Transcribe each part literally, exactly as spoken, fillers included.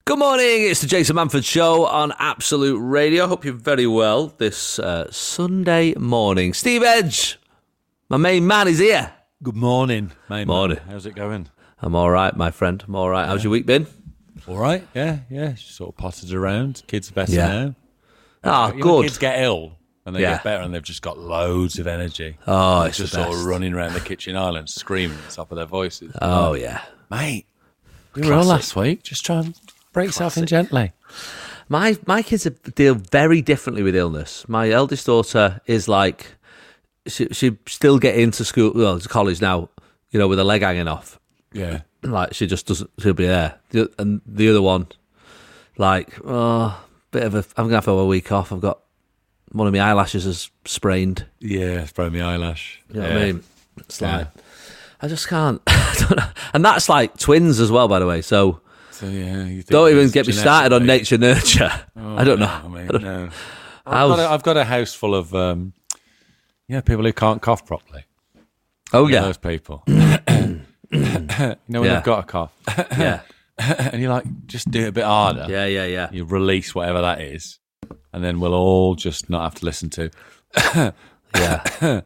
Good morning, it's the Jason Manford Show on Absolute Radio. Hope you're very well this uh, Sunday morning. Steve Edge, my main man, is here. Good morning, main Morning. man. How's it going? I'm all right, my friend. I'm all right. How's your week been? All right, yeah, yeah. Just sort of potted around. Kids are better Yeah. now. Ah, You know, good. kids get ill and they Yeah. get better and they've just got loads of energy. Oh, They're it's just the sort of best. running around the kitchen island, screaming at the top of their voices. Oh, yeah. Mate, you were ill last week. Just try and break yourself in gently. My my kids deal very differently with illness. My eldest daughter is like, she she still get into school, well, to college now, you know, with her leg hanging off. Yeah. Like, she just doesn't, she'll be there. The- And the other one, like, oh, bit of a, I'm going to have to have a week off. I've got, one of my eyelashes has sprained. Yeah, it's probably my eyelash. You know yeah. what I mean? It's Yeah. like, I just can't. I don't know. And that's like twins as well, by the way. So So, yeah. You think don't even it's get me started on genetic, nature nurture. Oh, I don't know. no, mate, I don't- no. How's- I've, got a, I've got a house full of, um, yeah, people who can't cough properly. Oh, You know yeah. those people. you know when Yeah. they've got a cough, Yeah. and you're like, just do it a bit harder. Yeah, yeah, yeah. You release whatever that is, and then we'll all just not have to listen to. Yeah.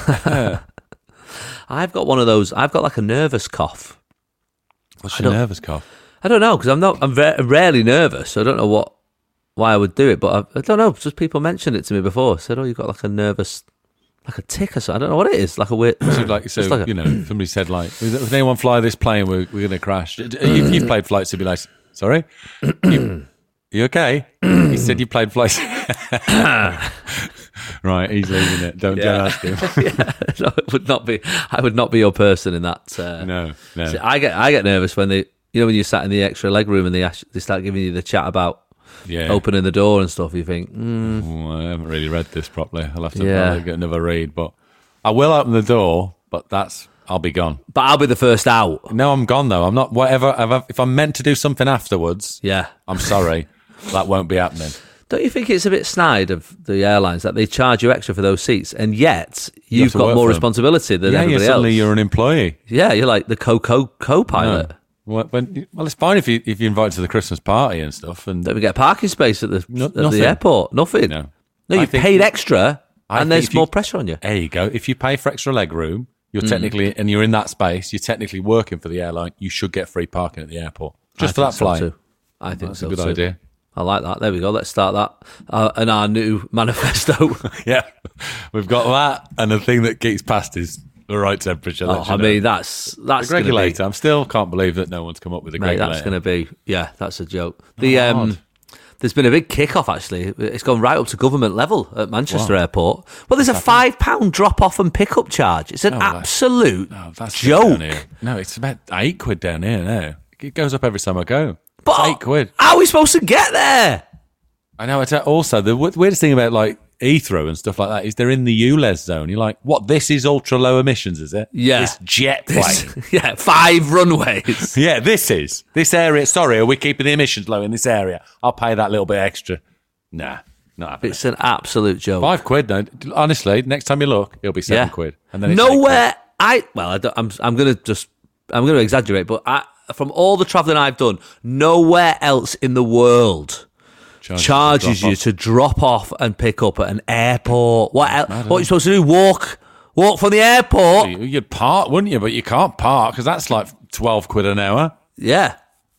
I've got one of those. I've got like a nervous cough. What's I your don't- nervous cough? I don't know because I'm not. I'm ve- rarely nervous. So I don't know what why I would do it, but I, I don't know. Just people mentioned it to me before. Said, "Oh, you've got like a nervous, like a tick or something." I don't know what it is. Like a weird. So, like, so Just like a- you know, somebody said like, "If anyone fly this plane, we're, we're going to crash." You, you've played flight simulation. Sorry, you, you okay? He said you played flight. Right, he's leaving it. Don't, Yeah. don't ask him. yeah, no, it would not be. I would not be your person in that. Uh, No, no. See, I get I get nervous when they, you know, when you sat in the extra leg room and they ask, they start giving you the chat about Yeah. opening the door and stuff. You think, mm, Oh, I haven't really read this properly. I'll have to Yeah. probably get another read, but I will open the door. But that's I'll be gone. but I'll be the first out. No, I'm gone though. I'm not. Whatever. If I- if I'm meant to do something afterwards, Yeah. I'm sorry, that won't be happening. Don't you think it's a bit snide of the airlines that they charge you extra for those seats, and yet You have you've to got work more for them. responsibility than Yeah, yeah. everybody Suddenly else? you're an employee. Yeah, you're like the co co co pilot. No. Well, when, well, it's fine if you if you invite to the Christmas party and stuff. And Don't we get a parking space at the No- at nothing. the airport? Nothing. No. no, I you think paid you- extra, I and think there's if you- more pressure on you. there you go. If you pay for extra leg room, you're Mm. technically and you're in that space. You're technically working for the airline. You should get free parking at the airport just I for think that so flight. too. I think That's so a good too. idea. I like that. There we go. Let's start that. Uh, and our new manifesto. Yeah, we've got that, and the thing that gets past is the right temperature. oh, lets you I know. mean, that's that's the gonna be- regulator. I'm still can't believe that no one's come up with a Mate, regulator. that's going to be, yeah, that's a joke. The Oh, um, odd. There's been a big kick-off, actually. It's gone right up to government level at Manchester What? Airport. Well, there's a five pound drop-off and pick-up charge. It's an Oh, that's- absolute No, that's joke. down here. No, it's about eight quid down here now. It goes up every time I go. But It's eight quid. how are we supposed to get there? I know. It's also the w- weirdest thing about like Heathrow and stuff like that is they're in the U L E Z zone. You're like, what? This is ultra low emissions, is it? Yeah. This jet plane. yeah, five runways. Yeah, this is this area. Sorry, are we keeping the emissions low in this area? I'll pay that little bit extra. Nah, not happening. It's an absolute joke. Five quid, no. Honestly, next time you look, it'll be seven yeah. quid, and then it's eight nowhere. I well, I don't, I'm I'm gonna just I'm gonna exaggerate, but I, from all the travelling I've done, nowhere else in the world quid. charges drop you off. to drop off and pick up at an airport. What else? What are you supposed to do? Walk, walk from the airport? You- You'd park, wouldn't you? But you can't park because that's like twelve quid an hour. Yeah,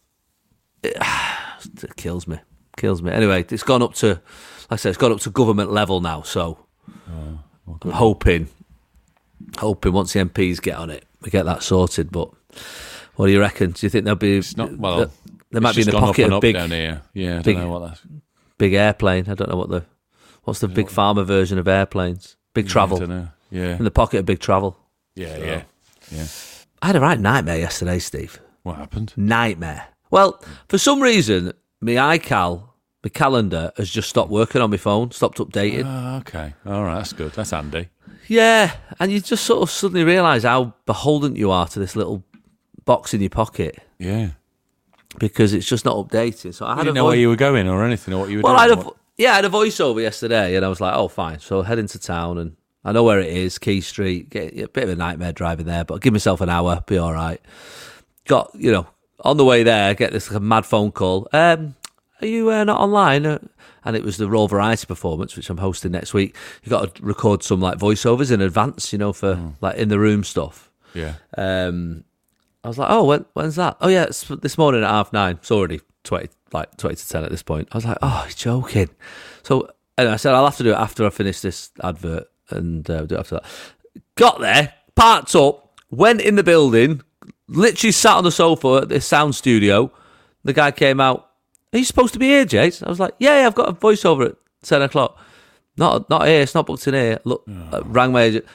it, it kills me, kills me. Anyway, it's gone up to, like I said, it's gone up to government level now. So I'm hoping, hoping once the M Ps get on it, we get that sorted. But what do you reckon? Do you think there'll be? It's not well. there, there might it's be in just the gone up pocket and of up big, down here. Yeah, I don't big- know what that's. big airplane. I don't know what the what's the big farmer version of airplanes. Big travel I don't know. Yeah, in the pocket of big travel. yeah, yeah, yeah. I had a right nightmare yesterday, Steve. What happened? Nightmare. Well, for some reason, my iCal, my calendar, has just stopped working on my phone, stopped updating. Oh, okay. All right, that's good. That's handy. Yeah, and you just sort of suddenly realise how beholden you are to this little box in your pocket Yeah. because it's just not updating. So I I had didn't a know where voi- you were going or anything or what you were well, I doing. had a, yeah, I had a voiceover yesterday, and I was like, oh, fine. So head into town, and I know where it is, Key Street. Get a bit of a nightmare driving there, but I'll give myself an hour, be all right. Got, you know, on the way there, I get this like, mad phone call. Um, are you uh, not online? Uh, and it was the Raw Variety performance, which I'm hosting next week. You got to record some like voiceovers in advance, you know, for mm. like in the room stuff. Yeah. Um, I was like, oh, when, when's that? Oh yeah, it's this morning at half nine. It's already twenty, like twenty to ten at this point. I was like, oh, he's joking. So and I said I'll have to do it after I finish this advert and uh, do it after that. Got there, parked up, went in the building, literally sat on the sofa at this sound studio. The guy came out. Are you supposed to be here, Jace? I was like, yeah, yeah, I've got a voiceover at ten o'clock. Not, not here. It's not booked in here. Look, oh. uh, rang my agent.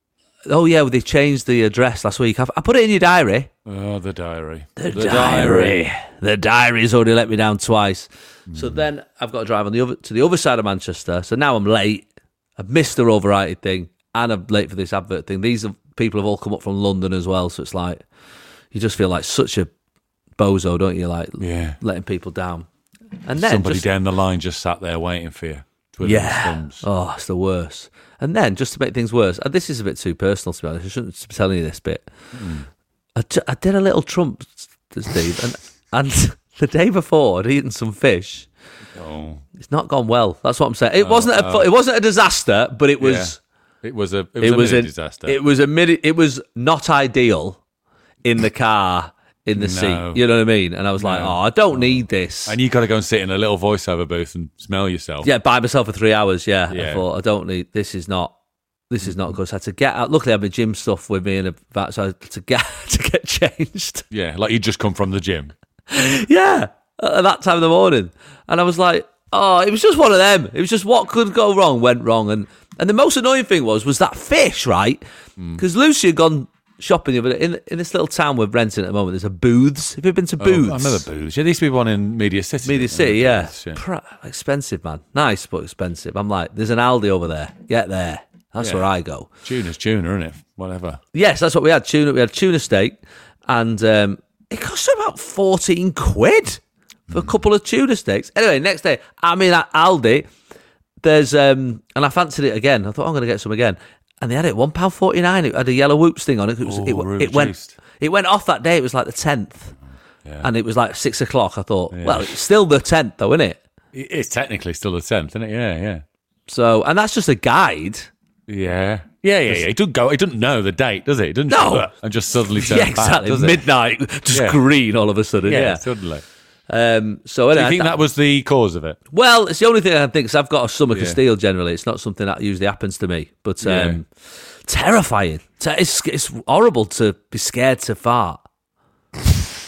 Oh yeah, well, they changed the address last week. I've, I put it in your diary. Oh, the diary. The, the diary. diary. The diary's already let me down twice. Mm. So then I've got to drive on the other to the other side of Manchester. So now I'm late. I've missed the Raw Variety thing, and I'm late for this advert thing. These are, people have all come up from London as well. So it's like you just feel like such a bozo, don't you? Like yeah. letting people down. And then somebody just, down the line just sat there waiting for you. Yeah. Oh, it's the worst. And then, just to make things worse, and this is a bit too personal to be honest, I shouldn't be telling you this bit. Mm. I, t- I did a little Trump, Steve, and, and the day before I'd eaten some fish. Oh. It's not gone well. That's what I'm saying. It oh, wasn't a oh. it wasn't a disaster, but it was. Yeah. It was a it was, it a was mini a disaster. It was a mini. It was not ideal in the car. In the no. seat, you know what I mean? And I was no. like, oh, I don't oh. need this. And you got to go and sit in a little voiceover booth and smell yourself. Yeah, by myself for three hours, yeah. yeah. I thought, I don't need, this is not, this is not good. So I had to get out, luckily I had my gym stuff with me, and a, so I had to get, to get changed. Yeah, like you'd just come from the gym. Yeah, at that time of the morning. And I was like, oh, it was just one of them. It was just what could go wrong, went wrong. And, and the most annoying thing was, was that fish, right? Because mm. Lucy had gone shopping the other day. In, in this little town we're renting at the moment, there's a Booths. Have you been to Booths? Oh, I remember Booths. Yeah, there used to be one in Media City. Media City, yeah. Booths, yeah. Pra- expensive, man. Nice, but expensive. I'm like, there's an Aldi over there. Get there. That's yeah. where I go. Tuna's tuna, isn't it? Whatever. Yes, that's what we had. Tuna. We had tuna steak, and um, it cost about fourteen quid for mm. a couple of tuna steaks. Anyway, next day, I'm in at Aldi. There's um, and I fancied it again. I thought I'm going to get some again. And they had it one pound forty nine. It had a yellow whoops thing on it. It, was, oh, it, it went. It went off that day. It was like the tenth, yeah. and it was like six o'clock. I thought, yeah. well, it's still the tenth, though, isn't it? It's technically still the tenth, isn't it? Yeah, yeah. So, and that's just a guide. Yeah, yeah, yeah. yeah. It doesn't go. It doesn't know the date, does it? It doesn't. No, and just suddenly turn yeah, exactly. back, Midnight, just yeah. green all of a sudden. Yeah, yeah. suddenly. Um, so, Do anyway, you think that, that was the cause of it? Well, it's the only thing I can think. Because I've got a stomach yeah. of steel. Generally, it's not something that usually happens to me. But um, yeah. terrifying. It's it's horrible to be scared to fart. Do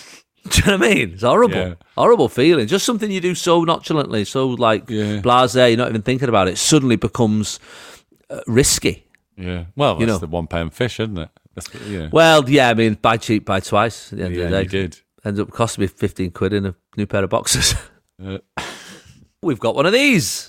you know what I mean? It's horrible, yeah. horrible feeling. Just something you do so nonchalantly, so like yeah. blasé. You're not even thinking about it. Suddenly becomes uh, risky. Yeah. Well, that's you know? the one pound fish, isn't it? That's, yeah. Well, yeah. I mean, buy cheap, buy twice. At the end yeah, of the day, you did. Ends up costing me fifteen quid in a new pair of boxers. Uh. We've got one of these.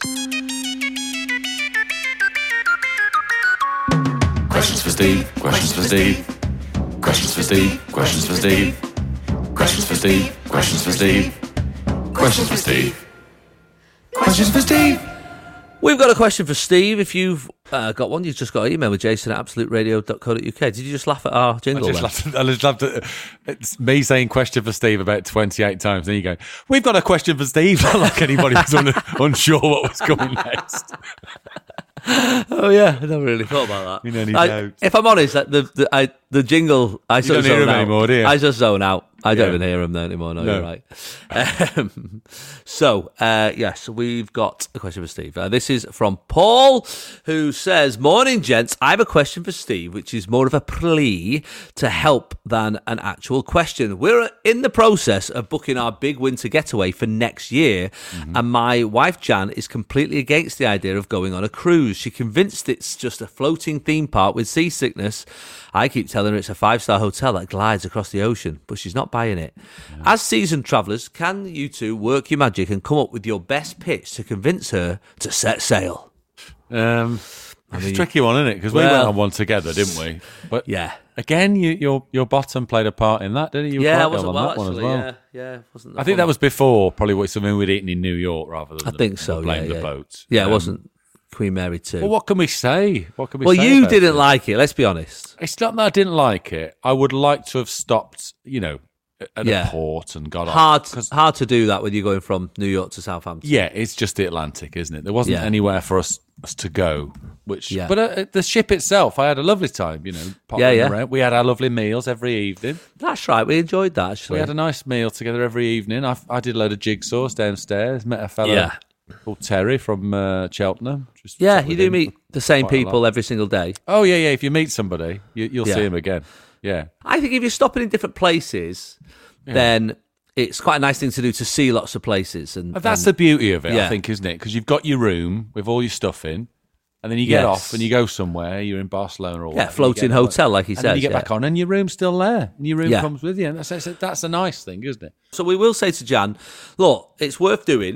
Questions for Steve. Questions for Steve. Questions for Steve. Questions for Steve. Questions for Steve. Questions for Steve. Questions for Steve. Questions for Steve. We've got a question for Steve. If you've uh, got one, you've just got an email with Jason at absolute radio dot co dot uk. Did you just laugh at our jingle? I just laughed at, I just laughed at it's me saying question for Steve about twenty-eight times. Then you go, we've got a question for Steve. Not like anybody was un- unsure what was coming next. Oh yeah, I never really thought about that. In any I, doubt. If I'm honest, like the the, I, the jingle, I sort you of don't hear zone him out. anymore, do you? I just zone out. I don't yeah. even hear him there anymore. No, no. You're right. Um, so uh, yes, we've got a question for Steve. Uh, this is from Paul, who says, "Morning, gents. I have a question for Steve, which is more of a plea to help than an actual question. We're in the process of booking our big winter getaway for next year, mm-hmm. and my wife Jan is completely against the idea of going on a cruise. She convinced it's just a floating theme park with seasickness. I keep telling her it's a five-star hotel that glides across the ocean, but she's not buying it. Yeah. As seasoned travellers, can you two work your magic and come up with your best pitch to convince her to set sail?" Um, I mean, it's a tricky one, isn't it? Because well, we went on one together, didn't we? But yeah. Again, you, your your bottom played a part in that, didn't it? You were yeah, quite I wasn't on well, that actually. One as well. Yeah, yeah. Wasn't I think that was before probably what something we'd eaten in New York rather than I the, think so. playing yeah, the yeah. boats. Yeah, um, it wasn't Queen Mary two. Well, what can we say? What can we well, say? you about didn't it? like it. Let's be honest. It's not that I didn't like it. I would like to have stopped. You know, at Yeah. a port and got Hard, off. 'Cause- hard to do that when you're going from New York to Southampton. Yeah, it's just the Atlantic, isn't it? There wasn't Yeah. anywhere for us, us to go. Which, Yeah. but uh, the ship itself, I had a lovely time. You know, pottering yeah. around. We had our lovely meals every evening. That's right. We enjoyed that, We actually. had a nice meal together every evening. I, I did a load of jigsaws downstairs. Met a fellow Yeah. called Terry from uh, Cheltenham. Just yeah, sat you with do him meet the same quite a people lot. every single day. Oh yeah, yeah. If you meet somebody, you, you'll Yeah. see him again. Yeah, I think if you're stopping in different places, then it's quite a nice thing to do to see lots of places. And But that's and- the beauty of it, yeah. I think, isn't it? Because you've got your room with all your stuff in, and then you get Yes. off and you go somewhere. You're in Barcelona or yeah, whatever, you floating get- hotel, like he and says. then you get yeah. back on, and your room's still there, and your room Yeah. comes with you. And that's, that's that's a nice thing, isn't it? So we will say to Jan, look, it's worth doing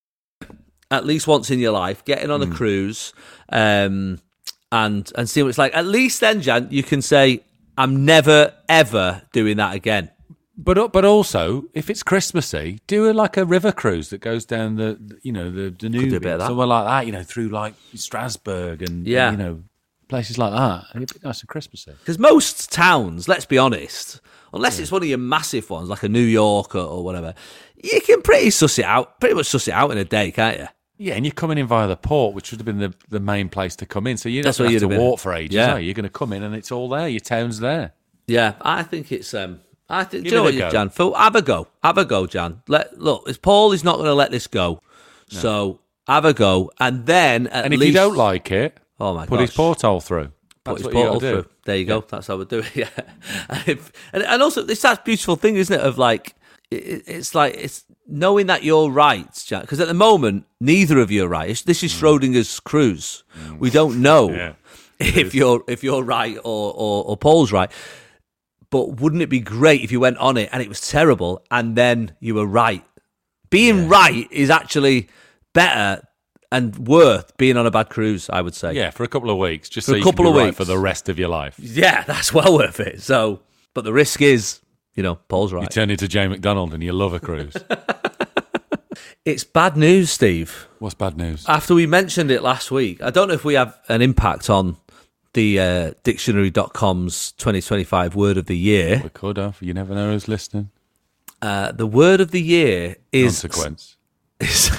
at least once in your life, getting on a cruise, um, and and see what it's like. At least then, Jan, you can say, I'm never ever doing that again. But but also, if it's Christmassy, do a, like a river cruise that goes down the you know the Danube, do a bit of that. somewhere like that. You know, through like Strasbourg and Yeah. you know places like that. It'd be nice and Christmassy. Because most towns, let's be honest, unless it's one of your massive ones like a New York or, or whatever, you can pretty suss it out, pretty much suss it out in a day, can't you? Yeah, and you're coming in via the port, which would have been the, the main place to come in. So you're not That's where going to you'd have to have been. walk for ages, Yeah. are you? You're going to come in and it's all there. Your town's there. Yeah, I think it's. Um, I think. Do Give you know it what, a you, go. Jan? Phil, have a go. Have a go, Jan. Let look. It's Paul is not going to let this go. So have a go, and then at And if least, you don't like it, oh my put his gosh. porthole through. Put That's his what you portal gotta do. through. There you go. That's how we do it. Yeah, and, if, and, and also it's that beautiful thing, isn't it? Of like, it, it's like it's knowing that you're right, Jan. Because at the moment, neither of you are right. It's, this is Schrodinger's cruise. We don't know Yeah, if you're if you're right or, or or Paul's right. But wouldn't it be great if you went on it and it was terrible and then you were right? Being right is actually better and worth being on a bad cruise, I would say. Yeah, for a couple of weeks, just For so a you couple can of be right weeks. for the rest of your life. Yeah, that's well worth it. So, but the risk is, you know, Paul's You right. turn into Jay McDonald and you love a cruise. It's bad news, Steve. What's bad news? After we mentioned it last week, I don't know if we have an impact on the uh, dictionary dot com's twenty twenty-five word of the year. We could have. You never know who's listening. Uh, the word of the year is Consequence. is-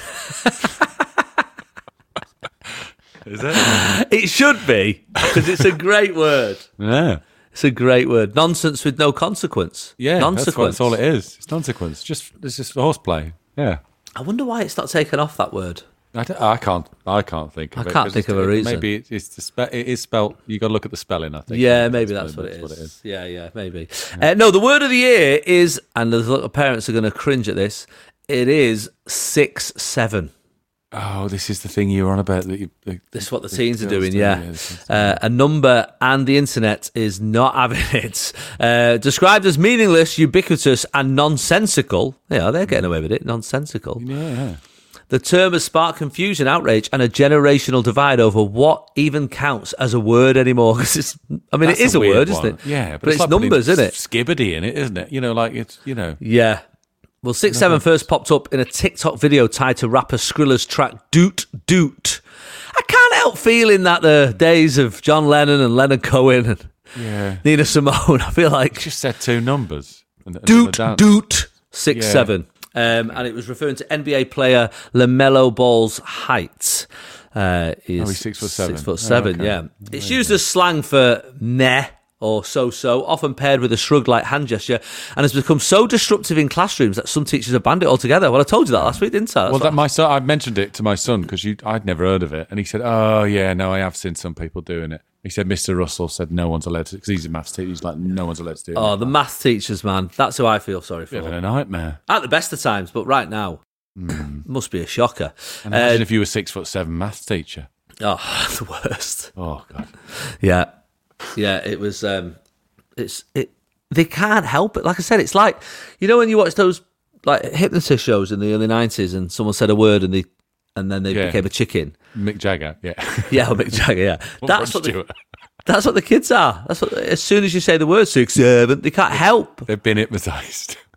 Is it? it should be, because it's a great word. Yeah. It's a great word. Nonsense with no consequence. Yeah, that's, what, Nonsequence. that's all it is. It's nonsequence. Just it's just horseplay. Yeah. I wonder why it's not taken off, that word. I, don't- I can't. I can't think. Of I it, can't 'cause think it's- of a it- reason. Maybe it- it's the spe- it is spelt. You got to look at the spelling. I think. Yeah, It's maybe spelling, that's what it that's is. Yeah, yeah, maybe. Uh, no, the word of the year is, and the little parents are going to cringe at this, it is six seven. Oh, this is the thing you were on about. That you, the, This is what the the teens are girls doing, do, yeah. this is- Uh, a number and the internet is not having it. Uh, described as meaningless, ubiquitous, and nonsensical. Yeah, they're getting away with it. Nonsensical. yeah, yeah. The term has sparked confusion, outrage, and a generational divide over what even counts as a word anymore. 'Cause it's, I mean, That's it is a, weird word, one. isn't it? Yeah, but, but, it's, like putting numbers, isn't it? Skibbity in it, isn't it? You know, like it's you know. Yeah. Well, six seven first popped up in a TikTok video tied to rapper Skrilla's track Doot Doot. I can't help feeling that the days of John Lennon and Leonard Cohen and Yeah. Nina Simone, I feel like Just said two numbers. And, and Doot the dance. Doot six Yeah. seven. Um, and it was referring to N B A player LaMelo Ball's height. Uh, is Oh, he's six foot seven. Six foot Oh, seven, okay. yeah. It's used as slang for meh or so-so, often paired with a shrug-like hand gesture, and has become so disruptive in classrooms that some teachers have banned it altogether. Well, I told you that last week, didn't I? That's Well, that what- my son, I mentioned it to my son because I'd never heard of it, and he said, "Oh yeah, no, I have seen some people doing it." He said, "Mister Russell said no one's allowed to because he's a maths teacher. He's like, no one's allowed to do it." oh, the math teachers, man. That's who I feel sorry Bit of for. a nightmare. At the best of times, but right now, must be a shocker. And imagine Uh, if you were a six foot seven maths teacher. oh, the worst. Oh god. Yeah, yeah. It was. Um, it's it. They can't help it. Like I said, it's like, you know when you watch those like hypnotist shows in the early nineties, and someone said a word and they and then they Yeah. became a chicken. Mick Jagger, yeah. Yeah, or Mick Jagger. Yeah, that's Rod what the, Stewart. that's what the kids are. That's what. As soon as you say the word six seven, they can't help. They've been hypnotised.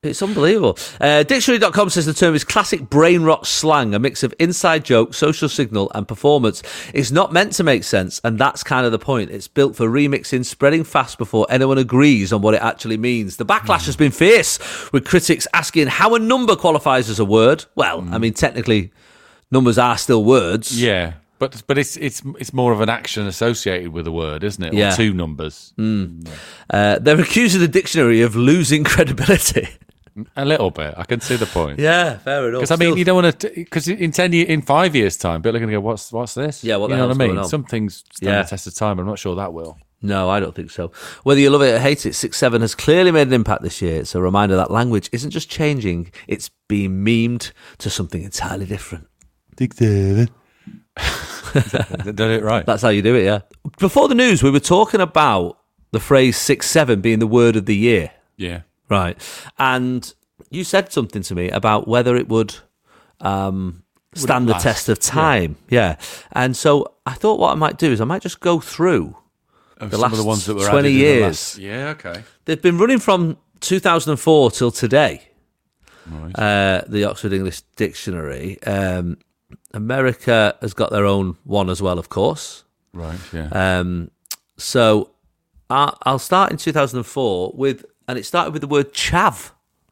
It's unbelievable. Uh, dictionary dot com says the term is classic brain rot slang, a mix of inside joke, social signal, and performance. It's not meant to make sense, and that's kind of the point. It's built for remixing, spreading fast before anyone agrees on what it actually means. The backlash has been fierce, with critics asking how a number qualifies as a word. Well, mm. I mean, technically, numbers are still words. Yeah. But but it's it's it's more of an action associated with a word, isn't it? Or yeah. two numbers. Mm. Uh, they're accusing the dictionary of losing credibility. A little bit. I can see the point. Yeah, fair enough. Because I mean, you don't want to. Because in ten, year, in five years' time, people are going to go, "What's what's this?" Yeah, what the you know hell's what I mean? going on? Some things stand Yeah. the test of time. I'm not sure that will. No, I don't think so. Whether you love it or hate it, six seven has clearly made an impact this year. It's a reminder that language isn't just changing; it's being memed to something entirely different. six seven Did it right? That's how you do it, yeah. Before the news, we were talking about the phrase six seven being the word of the year. Yeah. Right. And you said something to me about whether it would um, stand it the last? test of time. Yeah. yeah. And so I thought what I might do is I might just go through Of the some last of the ones that were twenty added in the years. last- Yeah, okay. They've been running from two thousand four till today. Right. Uh, the Oxford English Dictionary. Um, America has got their own one as well, of course. Right, yeah. Um, so I, I'll start in two thousand four with, and it started with the word chav.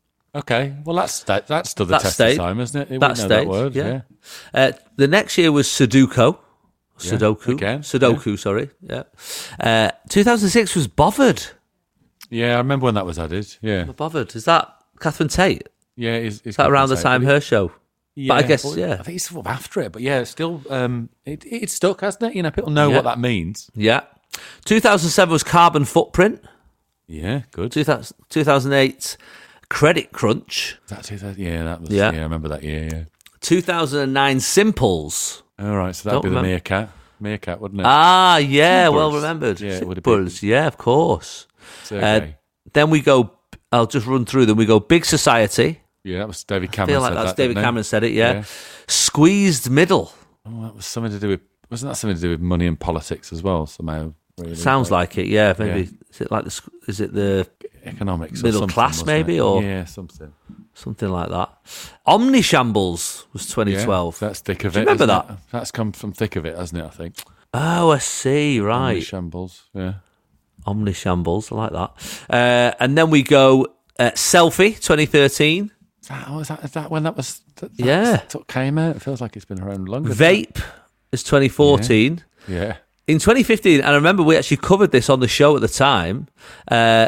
Okay, well, that's that, that's still the That test stayed. of time, isn't it? It That wouldn't know stayed, that word, yeah. yeah. Uh, the next year was Sudoku. Yeah, Sudoku. again, Sudoku, sorry. Yeah. Uh, two thousand six was Bothered. Yeah, I remember when that was added. Yeah, Bothered. Is that Catherine Tate? yeah. Is, is Is that around the time her show? Yeah, But I guess, well, yeah. I think it's sort of after it, but yeah, it's still um, it, it's stuck, hasn't it? You know, people know Yeah. what that means. Yeah. two thousand seven was Carbon Footprint. Yeah, good. two thousand, two thousand eight, Credit Crunch. That's it. That, yeah, that was. Yeah. Yeah. I remember that year. Yeah. two thousand nine, Simples. All right, so that'd Don't be remember. the meerkat. Meerkat, wouldn't it? Ah, yeah, Simples. well remembered. Yeah, it would have Simples, yeah, of course. Sergey. Uh, then we go, I'll just run through them. We go Big Society. yeah, that was David I Cameron. feel like said that's that, David didn't he? Cameron said it, yeah. Yeah. Squeezed Middle. Oh, that was something to do with. Wasn't that something to do with money and politics as well? Somehow. Really, Sounds like it, yeah. Maybe Yeah. is it like the squ- is it the economics, or middle something, class wasn't maybe, it? or- yeah, something. something like that? Omnishambles was twenty twelve. Yeah, that's thick of Do it. you remember isn't that? it? That's come from thick of it, hasn't it? I think. Oh, I see. Right, Shambles. Yeah. Omnishambles. I like that. Uh, and then we go uh, Selfie twenty thirteen. Is that, oh, is that, is that when that was? That, that Yeah. was- came out. It feels like it's been around longer. Vape is twenty fourteen. Yeah. In twenty fifteen, and I remember we actually covered this on the show at the time, uh,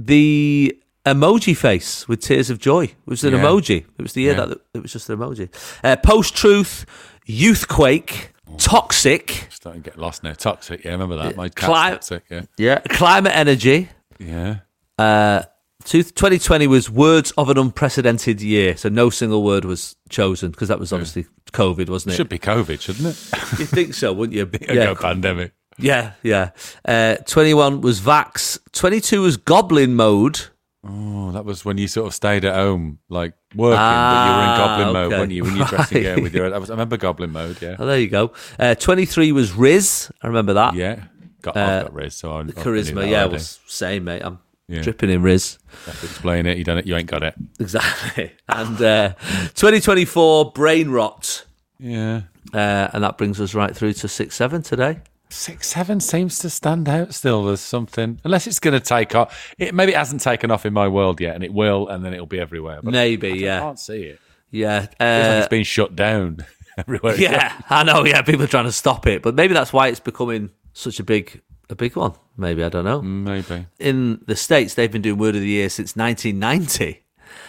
the emoji face with tears of joy. It was an Yeah. emoji. It was the year Yeah. that it was just an emoji. Uh, Post-truth, Youthquake, Toxic, Starting to get lost now. Toxic. Yeah, I remember that. My cat's Cli- toxic. Yeah. yeah, Climate Energy. Yeah. Uh, two- twenty twenty was words of an unprecedented year, so no single word was chosen because that was obviously COVID, wasn't it? Should be COVID, shouldn't it? You think so, wouldn't you? yeah. Yeah, Pandemic. yeah, yeah. Uh, twenty-one was Vax. twenty-two was Goblin Mode. Oh, that was when you sort of stayed at home, like working, Ah, but you were in Goblin mode, okay. weren't you? When you're dressing Right. yeah, with your, I, was, I remember Goblin mode. Yeah. Oh, there you go. Uh, twenty-three was Riz. I remember that. Yeah. Got, Uh, I've got Riz, so I The charisma, yeah, was same, mate. I'm Yeah. dripping in Riz. Have to explain it. You don't. You ain't got it. Exactly. And uh, twenty twenty-four, Brain Rot. Yeah. Uh, and that brings us right through to six seven today. Six seven seems to stand out still. There's something, unless it's going to take off. It maybe it hasn't taken off in my world yet, and it will, and then it'll be everywhere. But Maybe, I, I yeah. can't see it. Yeah. It's like Uh, it's been shut down everywhere. it yeah, I know, yeah. People are trying to stop it. But maybe that's why it's becoming such a big a big one. Maybe, I don't know. goes. Maybe. In the States, they've been doing Word of the Year since nineteen ninety,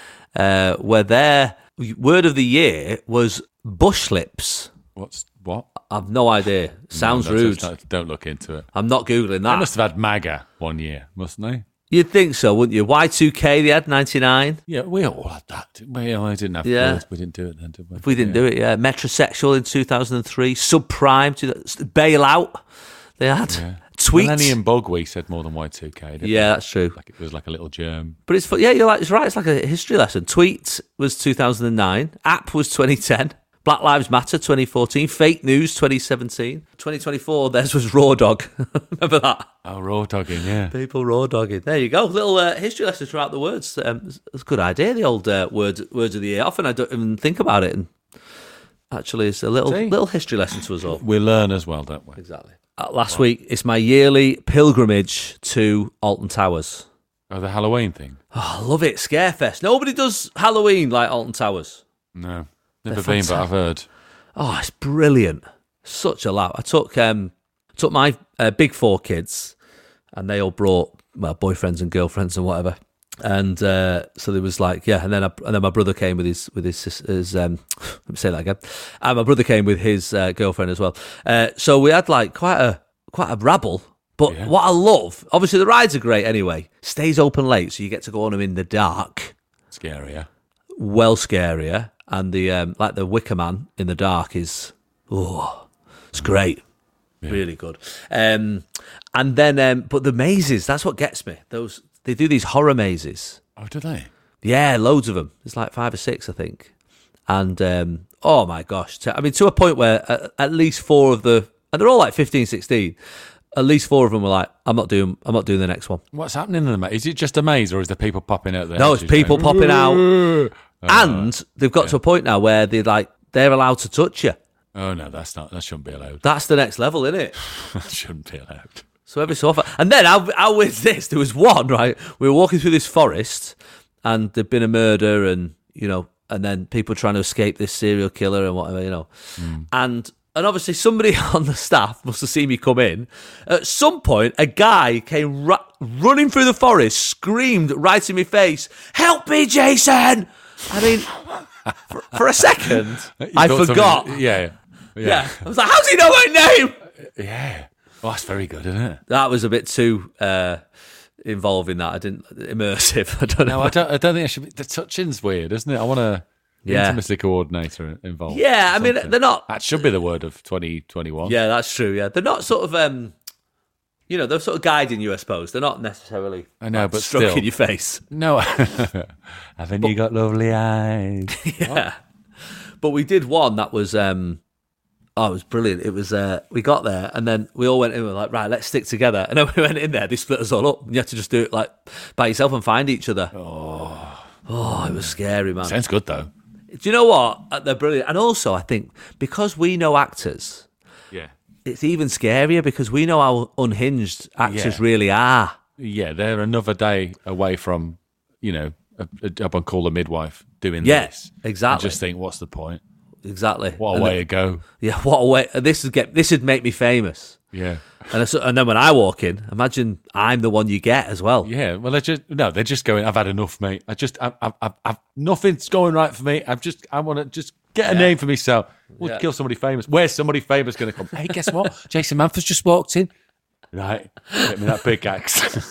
uh, where their Word of the Year was bush lips. What's what? I've no idea. Sounds No, rude. that's- that's- Don't look into it. I'm not Googling They that. must have had MAGA one year, mustn't they? You'd think so, wouldn't you? Y two K, they had ninety-nine. Yeah, we all had that. Didn't we? I didn't have. Yeah. words. We didn't do it then, did we? If we didn't do it, yeah. Metrosexual in two thousand three. Subprime, two- Bailout, they had. Yeah. Tweet. Millennium Bug we said more than Y two K, didn't Yeah, that's true. we? Like it was like a little germ. But it's fu- yeah, you're like it's right. It's like a history lesson. Tweet was two thousand nine. App was twenty ten. Black Lives Matter twenty fourteen, Fake News twenty seventeen, twenty twenty-four, theirs was Raw Dog. Remember that? Oh, raw dogging, yeah. People raw dogging. There you go. Little uh, history lesson throughout the words. Um, it's a good idea, the old uh, words words of the year. Often I don't even think about it. And actually, it's a little See? little history lesson to us all. We learn as well, don't we? Exactly. Uh, last week, it's my yearly pilgrimage to Alton Towers. Oh, the Halloween thing? Oh, I love it. Scarefest. Nobody does Halloween like Alton Towers. No. Never They're been, but I've heard. Oh, it's brilliant. Such a laugh. I took um took my uh, big four kids, and they all brought well boyfriends and girlfriends and whatever. And uh, so there was like yeah, and then I, and then my brother came with his with his, sis- his um let me say that again. And my brother came with his uh, girlfriend as well. Uh, so we had like quite a quite a rabble. But Yeah. what I love, obviously the rides are great anyway. Stays open late, so you get to go on them in the dark. Scarier. Well scarier, and the um, like the Wicker Man in the dark is oh, it's great, Yeah. really good. Um, and then, um, but the mazes, that's what gets me. Those they do these horror mazes. Oh, do they? Yeah, loads of them. There's like five or six, I think. And um, oh my gosh, to, I mean, to a point where at, at least four of the, and they're all like fifteen, sixteen. At least four of them were like, "I'm not doing. I'm not doing the next one." What's happening in the maze? Is it just a maze, or is there people popping out there? No, it's people popping out, Uh, and they've got to a point now where they like they're allowed to touch you. Oh no, that's not. That shouldn't be allowed. That's the next level, isn't it? That shouldn't be allowed. So every so often, and then how, how was this? There was one right. We were walking through this forest, and there'd been a murder, and you know, and then people trying to escape this serial killer and whatever, you know, and. And obviously somebody on the staff must have seen me come in. At some point, a guy came ru- running through the forest, screamed right in my face, "Help me, Jason!" I mean, for, for a second, You I thought forgot. somebody- Yeah, yeah, Yeah. I was like, how's he know my name? yeah. Well, that's very good, isn't it? That was a bit too uh, involved in that. I didn't, immersive. I don't know. No, I don't. I don't think it should be. The touching's weird, isn't it? I want a Yeah. intimacy coordinator involved. Yeah, I mean, Something. they're not. That should be the word of twenty twenty-one. Yeah, that's true. Yeah, they're not sort of, um, you know, they're sort of guiding you, I suppose. They're not necessarily. I know, but stroking still. your face. No, haven't you got lovely eyes? Yeah, but we did one that was, um, oh, it was brilliant. It was, uh, we got there and then we all went in. We were like, right, let's stick together. And then we went in there. They split us all up. You had to just do it like by yourself and find each other. Oh, oh, it was scary, man. Sounds good though. Do you know what? Uh, They're brilliant. And also, I think because we know actors, Yeah, it's even scarier because we know how unhinged actors Yeah. really are. yeah. They're another day away from, you know, a, a job on Call a Midwife doing Yeah, this. exactly. I just think, what's the point? Exactly. What a And way the- to go. Yeah, what a way. This would get. This would make me famous. Yeah. And, it's- and then when I walk in, imagine I'm the one you get as well. Yeah, well, they're just no, they're just going. I've had enough, mate. I just, I've, I've, I've, I've nothing's going right for me. I've just, I want to just get a Yeah. name for myself. We'll Yeah. kill somebody famous. Where's somebody famous going to come? Hey, guess what? Jason Manford's just walked in. Right, get me that big axe.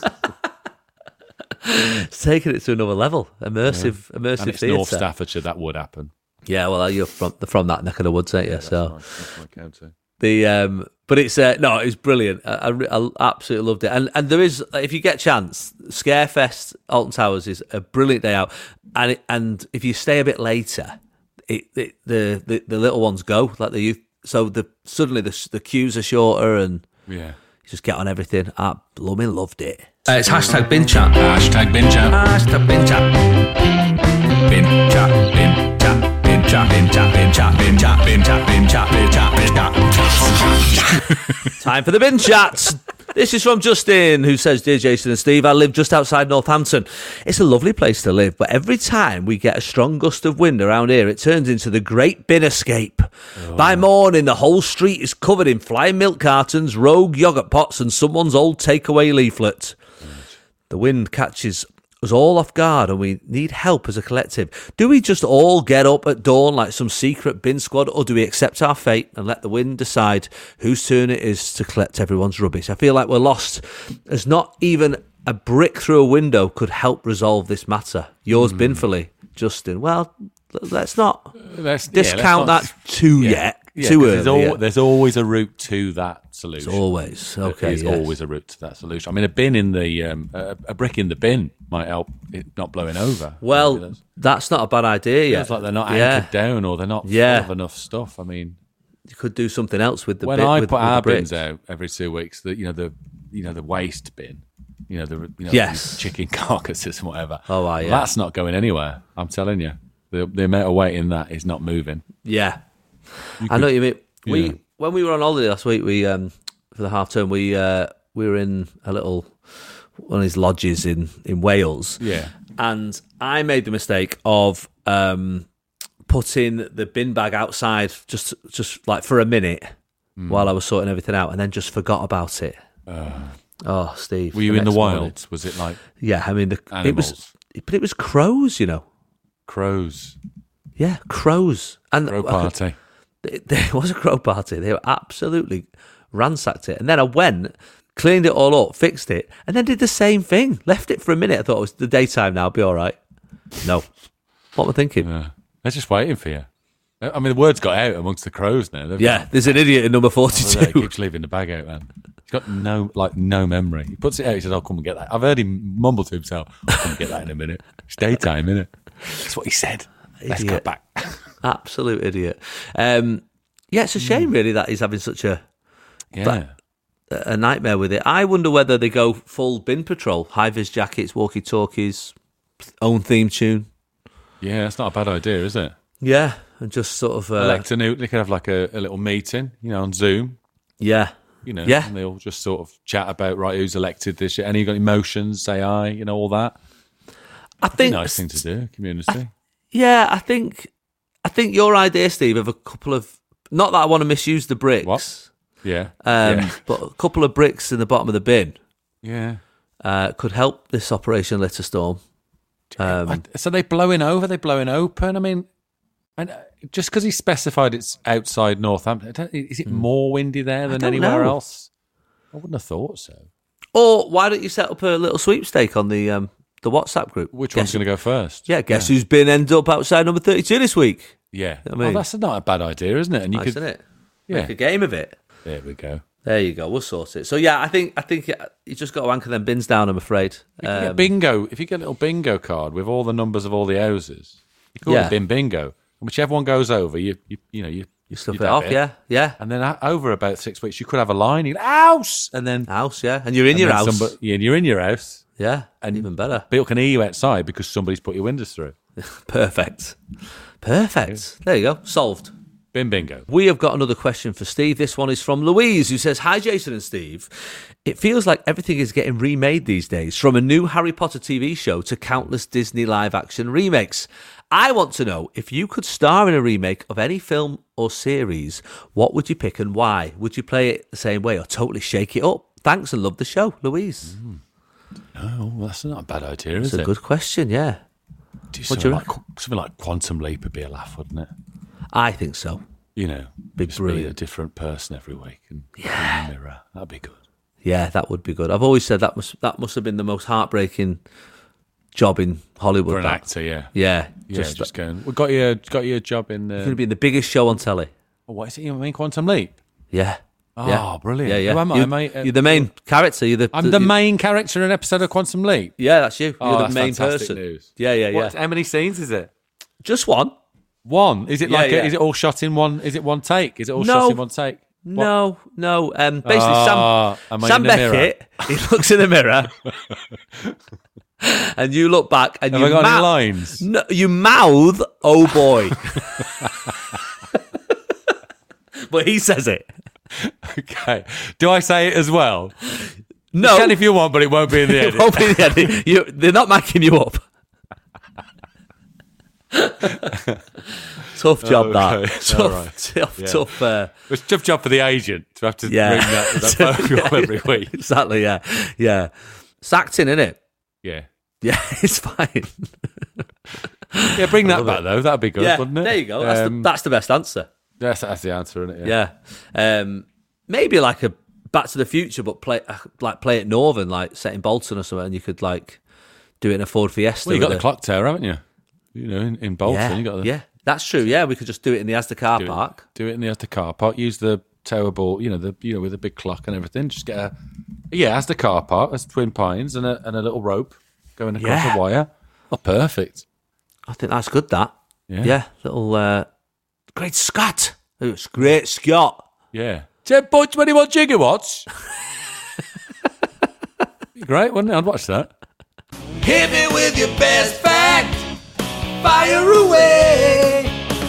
It's taking it to another level. Immersive, and immersive it's North theatre. Staffordshire. That would happen. Yeah, well, you're from from that neck of the woods, ain't you? So. That's my county. The um, but it's uh, no, it's brilliant. I, I, re- I absolutely loved it. And and there is, if you get a chance, Scarefest Alton Towers is a brilliant day out. And it, and if you stay a bit later, it, it the, the the little ones go like the youth. So the suddenly the the queues are shorter and Yeah. you just get on everything. I blooming loved it. Uh, it's hashtag bin chat. Hashtag bin chat. Hashtag bin chat. Bin chat. Bin chat. Bin chat. Bin chat. Bin chat. Bin chat. Bin chat. Bin chat. Bin chat. Bin chat. Time for the bin chat. This is from Justin, who says, "Dear Jason and Steve, I live just outside Northampton. It's a lovely place to live, but every time we get a strong gust of wind around here, it turns into the great bin escape. By morning, the whole street is covered in flying milk cartons, rogue yoghurt pots, and someone's old takeaway leaflet. The wind catches us all off guard and we need help as a collective. Do we just all get up at dawn like some secret bin squad, or do we accept our fate and let the wind decide whose turn it is to collect everyone's rubbish? I feel like we're lost, as not even a brick through a window could help resolve this matter. Yours Mm. binfully, Justin." Well, let's not Let's, discount yeah, let's that too yeah. yet. Yeah, Too 'cause early. there's, al- yeah. there's always a route to that solution. It's always okay. There's yes. always a route to that solution. I mean, a bin in the um, a, a brick in the bin might help it not blowing over. Maybe Well, that's- that's not a bad idea. Yeah, It's like they're not yeah. anchored down or they're not Yeah. full of enough stuff. I mean, You could do something else with the when bit, I with, put with our the bins bricks. out every two weeks, the you know the you know the waste bin, you know the you know Yes. the chicken carcasses and whatever. Oh, aye, yeah. That's not going anywhere. I'm telling you, the the amount of weight in that is not moving. Yeah, I know what you mean. We yeah. when we were on holiday last week, we um, for the half term, we uh, we were in a little one of these lodges in in Wales. Yeah. And I made the mistake of um, putting the bin bag outside just just like for a minute Hmm. while I was sorting everything out, and then just forgot about it. oh, Steve, Were you in the next morning- wilds? Was it like Yeah, I mean, the, it Animals. was, but it was crows, you know. crows? Yeah, crows, and Crow I could- party. It- there was a crow party. They were absolutely ransacked it. And then I went, cleaned it all up, fixed it, and then did the same thing. Left it for a minute. I thought it was the daytime now, I'll be all right. No. What am I thinking? Yeah, Yeah. They're just waiting for you. I mean, the word's got out amongst the crows now. They've there's an idiot in number got- he forty-two. keeps leaving the bag out, man. He's got no, like, no memory. He puts it out. He says, "I'll come and get that." I've heard him mumble to himself, "I'll come and get that in a minute." It's daytime, isn't it? That's what he said. Let's go Idiot. back. Absolute idiot. Um, yeah, it's a shame, really, that he's having such a, Yeah. a nightmare with it. I wonder whether they go full bin patrol, high-vis jackets, walkie-talkies, own theme tune. Yeah, that's not a bad idea, is it? Yeah, and just sort of... Uh, Elect a new, they could have like a, a little meeting, you know, on Zoom, yeah. you know, Yeah. and they all just sort of chat about, right, who's elected this year. Any got emotions, say aye, you know, all that. I think... Nice thing to do, community. Yeah, I think I think your idea, Steve, of a couple of not that I want to misuse the bricks, What? Yeah. um, yeah. but a couple of bricks in the bottom of the bin Yeah. uh, could help this Operation Litter Storm. Um, And so they blowing over, they blowing open. I mean, and uh, just because he specified it's outside Northampton, I don't- is it more windy there than don't anywhere know. else? I wouldn't have thought so. or why don't you set up a little sweepstake on the um, the WhatsApp group? Which Guess- one's going to go first? Yeah, guess who's been ended up outside number thirty-two this week? Yeah. I mean- well, that's not a bad idea, isn't it? And you Nice, could, isn't it? yeah. Make a game of it. There we go. There you go. We'll sort it. So yeah, I think I think you just got to anchor them bins down. I'm afraid. You can get Um, bingo. If you get a little bingo card with all the numbers of all the houses, you call Yeah. it bin bingo. And whichever one goes over, you you, you know you you stuff you it dab off. Yeah, yeah. And then uh, over about six weeks, you could have a line. You go, house, and then House. Yeah, and you're in and your then house. somebody- yeah, and you're in your house. Yeah, and even better. People can hear you outside because somebody's put your windows through. Perfect. Perfect. There you go. Solved. Bin bingo. We have got another question for Steve. This one is from Louise, who says, "Hi, Jason and Steve. It feels like everything is getting remade these days, from a new Harry Potter T V show to countless Disney live-action remakes. I want to know, if you could star in a remake of any film or series, what would you pick and why? Would you play it the same way or totally shake it up? Thanks and love the show, Louise." Oh, well, that's not a bad idea, It's is a it? good question, yeah. Do what something, do you like, something like Quantum Leap would be a laugh, wouldn't it? I think so. You know, Be just be brilliant. a different person every week and Yeah. in the mirror. That'd be good. Yeah, that would be good. I've always said that must that must have been the most heartbreaking job in Hollywood. For an that. actor, yeah. Yeah, Yeah, just, just, going, we got you, got you a job in. going to Uh, be in the biggest show on telly. oh, what is it? You mean Quantum Leap? Yeah. Oh, yeah. brilliant. Yeah, yeah. Who am I, You're, mate? Uh, you're the main character. You're the. I'm the you- main character in an episode of Quantum Leap. Yeah, that's you. You're Oh, the that's main fantastic person. news. Yeah, yeah, yeah. What, how many scenes is it? Just one. One. Is it Yeah, like? yeah. A, is it all shot in one? Is it one take? Is it all No. shot in one take? What? No, no. Um, basically, Ah, am Sam, I Sam in the mirror? Beckett, he looks in the mirror, and you look back, and Have you I got any mouth- lines? No, you mouth, "Oh boy," but he says it. Okay. Do I say it as well? No, You can if you want, but it won't be in the it edit. won't be the edit. You, they're not macking you up. Tough job, that. Okay, Tough, all right. tough, Yeah. tough. Uh, It's a tough job for the agent to have to Yeah. ring that, that phone call every week. exactly. Yeah, yeah. Sacked in, innit? Yeah. Yeah, it's fine. Yeah, bring that love back, it. though. That'd be good, yeah, wouldn't it? there you go. That's, Um, the, that's the best answer. that's, that's the answer, isn't it? Yeah. Yeah. Um, maybe like a Back to the Future, but play uh, like play at Northern, like set in Bolton or something, and you could like do it in a Ford Fiesta. Well, you got with the a- clock tower, haven't you? You know, in, in Bolton, Yeah, you got the, yeah. That's true. Yeah, we could just do it in the Asda car Do park. it, do it in the Asda car park. Use the towable, you know, the you know with the big clock and everything. Just get a yeah, Asda car park. That's Twin Pines and a and a little rope going across Yeah. a wire. Oh, perfect. I think that's good. That. Yeah. Yeah. Little. Uh, great Scott. It's great Scott. Yeah. ten point two one gigawatts. Great, wouldn't it? I'd watch that. Hit me with your best fact. Fire away.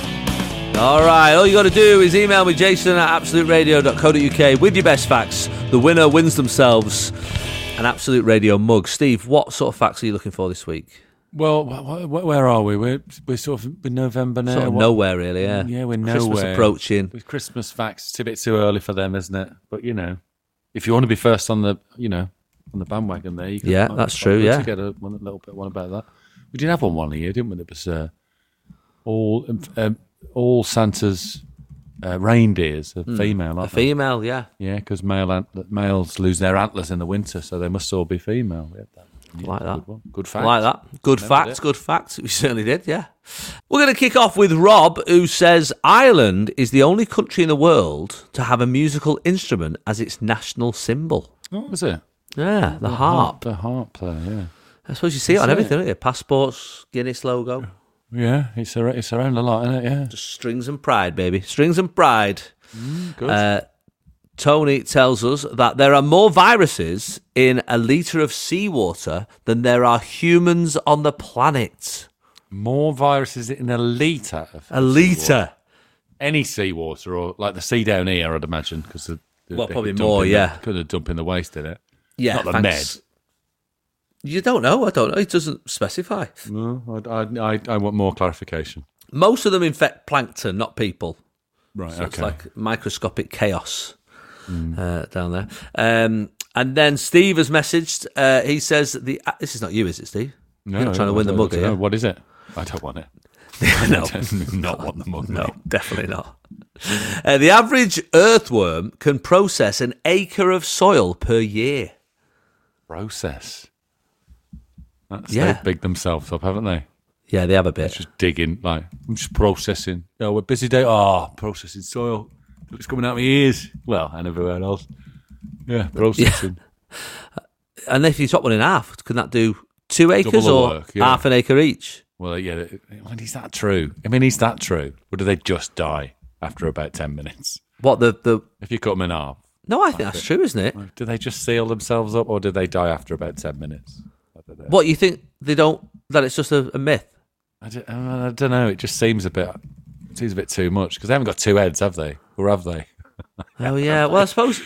All right, all you got to do is email me, Jason at absolute radio dot co dot uk with your best facts. The winner wins themselves an Absolute Radio mug. Steve, what sort of facts are you looking for this week? Well, wh- wh- where are we? We're we're sort of in November now. Sort of What- nowhere, really, yeah. Yeah, we're Christmas nowhere. approaching. With Christmas facts, it's a bit too early for them, isn't it? But you know, if you want to be first on the, you know, on the bandwagon, there, you can. Yeah, oh, that's it's true, good yeah. to get a, one, a little bit one about that. We did have one one year, didn't we? It was uh, all um, um, all Santa's uh, reindeers are female, A aren't they? female, yeah. Yeah, because male ant- males lose their antlers in the winter, so they must all be female. We had that. Yeah, Like that. Good, one. Good fact. Like that. Good Remembered fact, it. good fact. We certainly did, yeah. We're going to kick off with Rob, who says Ireland is the only country in the world to have a musical instrument as its national symbol. What was it? Yeah, the harp. The harp player, yeah. I suppose you see it on Is it? everything, don't you? Passports, Guinness logo. Yeah, it's, ar- it's around a lot, isn't it? Yeah. Just strings and pride, baby. Strings and pride. Good. Uh, Tony tells us that there are more viruses in a litre of seawater than there are humans on the planet. More viruses in a litre of A litre. any seawater, or like the sea down here, I'd imagine, because Well, probably more, yeah. Could have dumped in the waste in it. Yeah, Not the thanks. You don't know. I don't know. It doesn't specify. med. No, I, I, I, I want more clarification. Most of them infect plankton, not people. Right. So it's okay. like microscopic chaos uh, down there. Um, and then Steve has messaged. Uh, he says, "The uh, this is not you, is it, Steve? no, You're not trying to I win the don't- mug, I are don't you? know. What is it? I don't want it. No. I do not want the mug. No, mate. definitely not. Uh, the average earthworm can process an acre of soil per year. Process. That's, Yeah. They've bigged themselves up, haven't they? Yeah, they have a bit. Just digging, like, I'm just processing. Oh, we're busy day. Oh, processing soil. It's coming out my ears. Well, and everywhere else. Yeah, processing. And if you chop one in half, can that do two acres the or work, yeah. half an acre each? Well, yeah. I mean, is that true? I mean, is that true? Or do they just die after about ten minutes? What the the? If you cut them in half, No, I think that's true, isn't it? do they just seal themselves up, or do they die after about ten minutes? I don't know. What you think they don't? That it's just a, a myth. I don't, I don't know. It just seems a bit, seems a bit too much because they haven't got two heads, have they? Or have they? Oh yeah. Well, I suppose.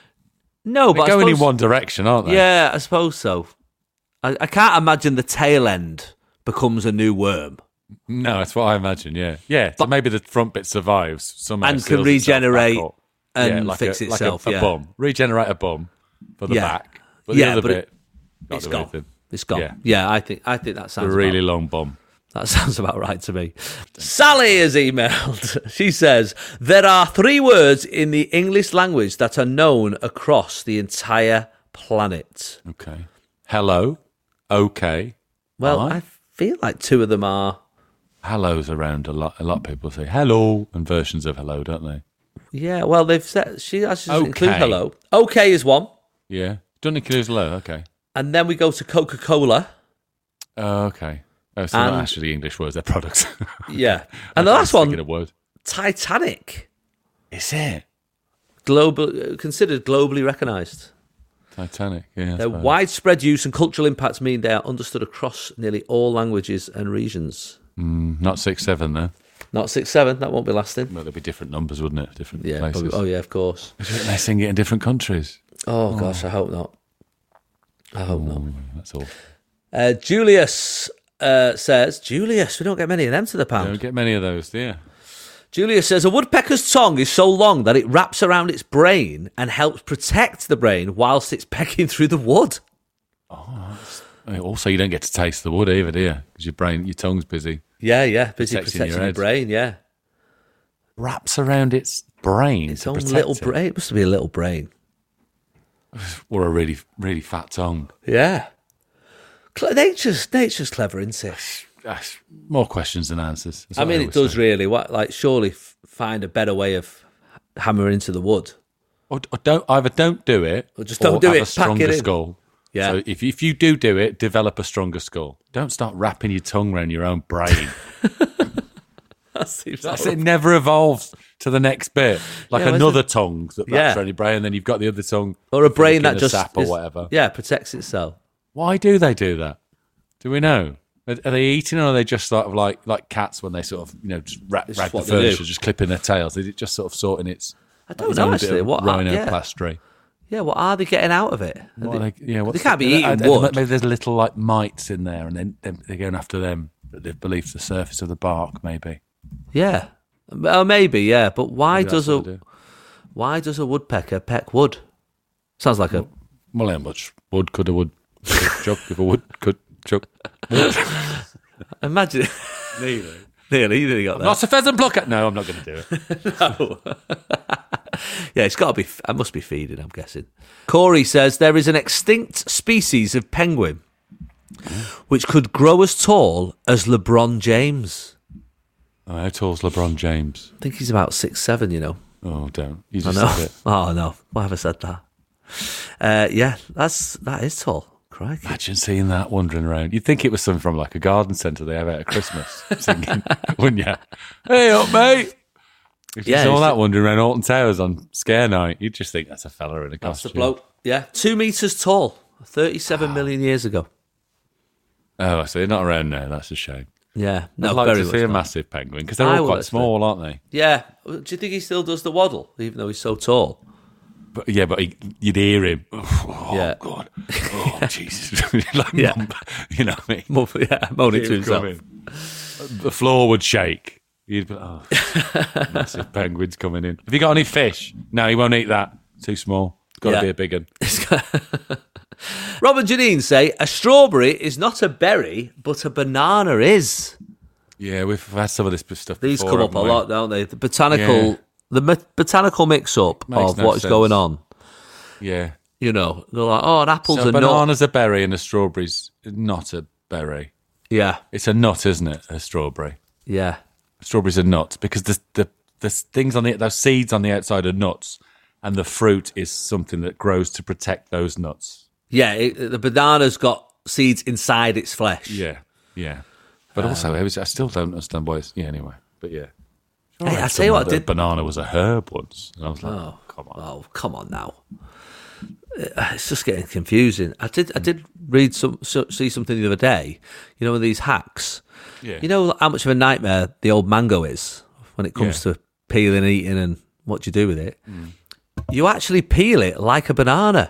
No, but They're I going suppose, in one direction, aren't they? Yeah, I suppose so. I, I can't imagine the tail end becomes a new worm No, that's what I imagine. Yeah, yeah. So maybe the front bit survives somehow and can seals itself back regenerate up. and Yeah, like fix a, itself. Like a, a yeah, bum, regenerate a bum for the Yeah. back, but the Yeah, other but bit, it- not it's do gone. anything. It's gone. Yeah. Yeah, I think I think that A sounds really about, long bum. that sounds about right to me. Sally has emailed. She says there are three words in the English language that are known across the entire planet. Okay. Hello. Okay. Well, Hi. I feel like two of them are. Hello's around a lot. A lot of people say hello and versions of hello, don't they? Yeah, well, they've said she actually doesn't include Okay. hello. Okay is one, Yeah. Don't include hello. Okay. and then we go to Coca Cola. Oh, okay. Oh, so And- not actually English words; they're products. Yeah, and the last one, Thinking of word. Titanic, Is it global considered globally recognised. Titanic? Yeah. I Their suppose. widespread use and cultural impacts mean they are understood across nearly all languages and regions. Mm, not six seven though. Not six seven, that won't be lasting. Well, there'd be different numbers, wouldn't it? Different Yeah, places. probably, oh yeah, of course. They sing it in different countries. Oh, gosh, I hope not. I hope not. Mm, that's all. Uh, Julius uh, says, Julius, we don't get many of them to the pound. Don't get many of those, do you? Julius says, a woodpecker's tongue is so long that it wraps around its brain and helps protect the brain whilst it's pecking through the wood. I mean, also, you don't get to taste the wood either, do you? Because your brain, your tongue's busy. Yeah, yeah, busy Protecting protecting your your head. brain, yeah. Wraps around its brain. Its to own protect little it. brain. It must be a little brain. Or a really, really fat tongue. Yeah. Cle- Nature's, nature's clever, isn't it? That's more questions than answers. That's I what mean, it always does say. really. What, like, surely f- find a better way of hammering into the wood. Or, or don't either don't do it, Or just don't do have it, a pack stronger it in. skull. Yeah. So if if you do do it, develop a stronger skull. Don't start wrapping your tongue around your own brain. That seems That's horrible. it. Never evolves to the next bit, like Yeah, another where's tongue that wraps Yeah. around your brain, and then you've got the other tongue Or a brain in that a just sap or is- whatever. Yeah, protects itself. Why do they do that? Do we know? Are, are they eating, or are they just sort of like like cats when they sort of you know just wrap, It's wrap the what they do. furniture, just clipping their tails? Is it just sort of sorting its? I don't its know own bit actually. of What? Are, yeah. rhinoplastry? yeah. What are they getting out of it? Are What they- are they, yeah, what's they can't be the- eating I- I- wood. Maybe there's little like mites in there, and then then they're going after them. But they've beneath the surface of the bark, maybe. Yeah. Oh, maybe. Yeah. But why Maybe does that's a what they do. why does a woodpecker peck wood? Sounds like a. Well, how much wood could a wood chuck if a wood could chuck? Imagine. Neither. Nearly, you nearly got that. Not a pheasant plucker. No, I'm not going to do it. Yeah, it's got to be. I must be feeding, I'm guessing. Corey says there is an extinct species of penguin which could grow as tall as LeBron James. Oh, how tall's LeBron James? I think he's about six seven. You know. Oh, don't. You I just know. said it. Oh no, why have I said that? Uh, yeah, that's that is tall. Crikey. Imagine seeing that wandering around. You'd think it was something from like a garden centre they have out at Christmas, singing, wouldn't you? Hey up, mate! If you Yeah, saw it's- that wandering around Alton Towers on scare night, you'd just think that's a fella in a That's the costume. bloke. Yeah, two meters tall, thirty-seven million years ago. Oh, I see. They're not around now. That's a shame. Yeah, no, I'd like very to much see a not. massive penguin because they're I all would quite actually. small, aren't they? Yeah, do you think he still does the waddle, even though he's so tall? But yeah, but he, you'd hear him. Oh, Yeah. God. Oh, Jesus. like, Yeah. mum, you know what I mean? Mo- Yeah, moaning to Hear him himself. coming. The floor would shake. You'd be like, oh, massive penguins coming in. Have you got any fish? No, he won't eat that. Too small. It's got to Yeah. be a big one. Rob and Janine say a strawberry is not a berry, but a banana is. Yeah, we've had some of this stuff These before, come up a haven't we? lot, don't they? The botanical, Yeah. the mo- botanical mix-up Makes of no what is sense. going on. Yeah. You know, they're like, oh, an apple's So a a nut. banana's a berry and a strawberry's not a berry. Yeah, It's a nut, isn't it? A strawberry. yeah, Strawberries are nuts because the the the things on the those seeds on the outside are nuts, and the fruit is something that grows to protect those nuts. yeah. It, the banana's got seeds inside its flesh. Yeah, yeah. But also, I, was, I still don't understand why. It's, yeah, anyway. But yeah. Sure, Hey, read I tell you what, I somewhere that did- banana was a herb once, and I was like, Oh, come on. Oh, come on now. Uh, It's just getting confusing. I did, I did read some, so, see something the other day. You know, with these hacks. Yeah. You know how much of a nightmare the old mango is when it comes Yeah. to peeling, and eating, and what you do with it. You actually peel it like a banana.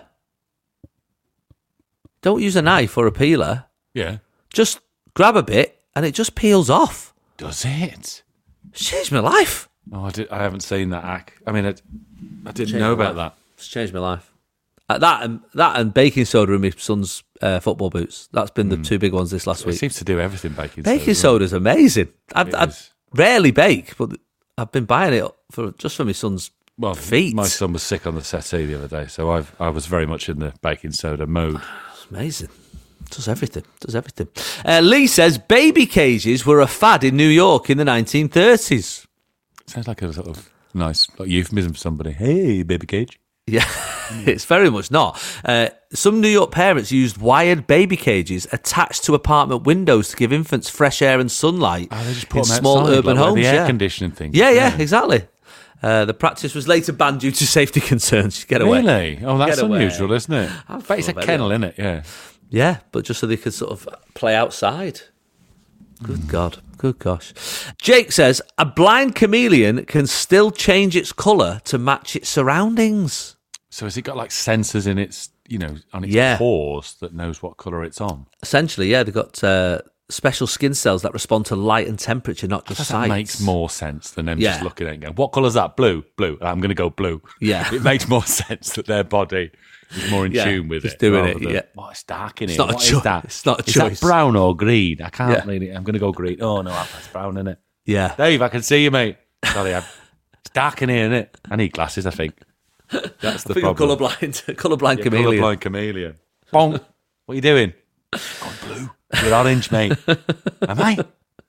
Don't use a knife or a peeler. Yeah. Just grab a bit, and it just peels off. Does it? It's changed my life. Oh, I, did, I haven't seen that hack. I mean, I, I didn't Changed know my about life. that. It's changed my life. Uh, that and that and baking soda in my son's uh, football boots. That's been the two big ones this last It week. seems to do everything baking. Baking soda. soda's amazing. I, It I is. rarely bake, but I've been buying it for just for my son's Well, feet. my son was sick on the settee the other day, so I've I was very much in the baking soda mode. It's amazing. Does everything. Does everything. Uh, Lee says baby cages were a fad in New York in the nineteen thirties. Sounds like a sort of nice like euphemism for somebody. Hey, baby cage. Yeah, it's very much not. Uh, some New York parents used wired baby cages attached to apartment windows to give infants fresh air and sunlight Oh, they just in put them small outside, urban like where homes. the air yeah. conditioning thing. Yeah, yeah, exactly. Uh, the practice was later banned due to safety concerns. Get away. Really? Oh, that's Get away. unusual, isn't it? I I bet it's a feel very kennel, isn't it? Yeah. Yeah, but just so they could sort of play outside. Good God. Good gosh. Jake says, a blind chameleon can still change its colour to match its surroundings. So has it got like sensors in its, you know, on its Yeah. pores that knows what colour it's on? Essentially, yeah, they've got uh, special skin cells that respond to light and temperature, not just That sight. makes more sense than them Yeah. just looking at it and going, what colour's that? Blue, blue. I'm going to go blue. Yeah. It makes more sense that their body is more in Yeah, tune with just it. doing rather it, than, yeah. "Oh, it's dark in It's here. not a What is choi- that? it's not a is choice." that brown or green? I can't Yeah. read it. I'm going to go green. Oh, no, it's brown, in it? Yeah. Dave, I can see you, mate. Sorry, I'm, it's dark in here, innit? I need glasses, I think. That's the I think I'm problem. colourblind. Colourblind Yeah, chameleon. Colourblind chameleon. Bonk. What are you doing? Gone blue. You're orange, mate. Am I?